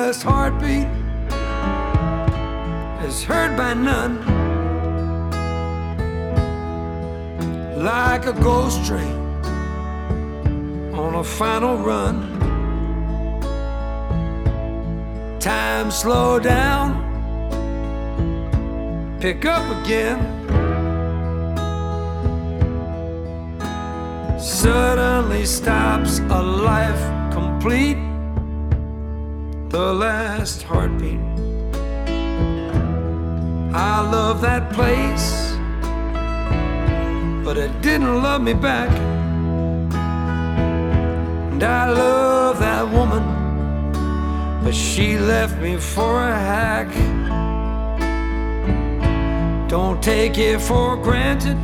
last heartbeat is heard by none, like a ghost train on a final run. Time slow down, pick up again. Suddenly stops a life complete, the last heartbeat. I love that place, but it didn't love me back. And I love that woman, but she left me for a hack. Don't take it for granted,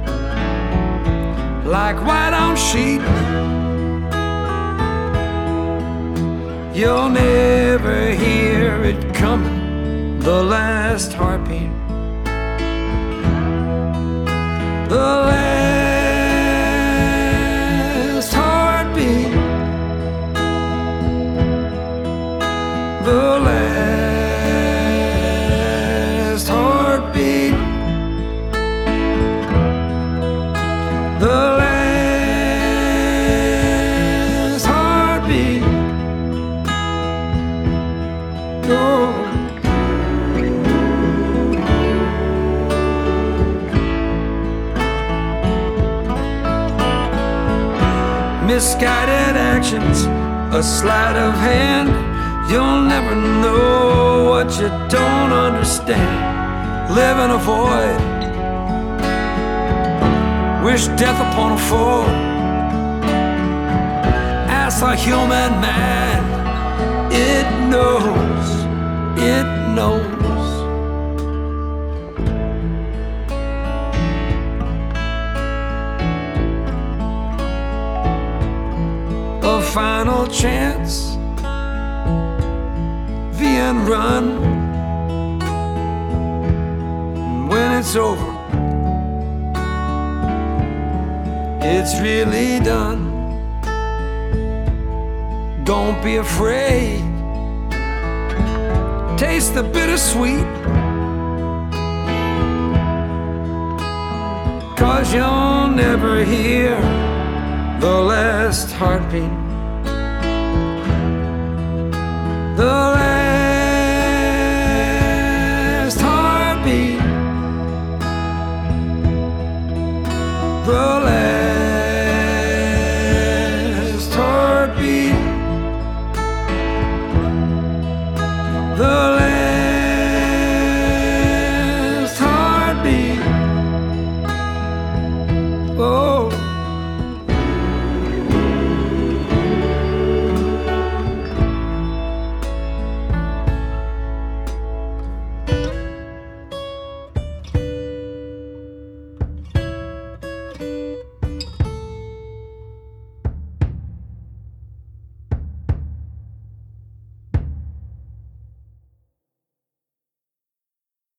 like white on sheet. You'll never hear it coming, the last heartbeat. The last heartbeat. The last heartbeat. The last heartbeat. Oh. Misguided actions, a sleight of hand. You'll never know what you don't understand. Live in a void, wish death upon a foe. Ask a human man, it knows, it knows. A final chance, the end run. When it's over, it's really done. Don't be afraid, taste the bittersweet, 'cause you'll never hear the last heartbeat. The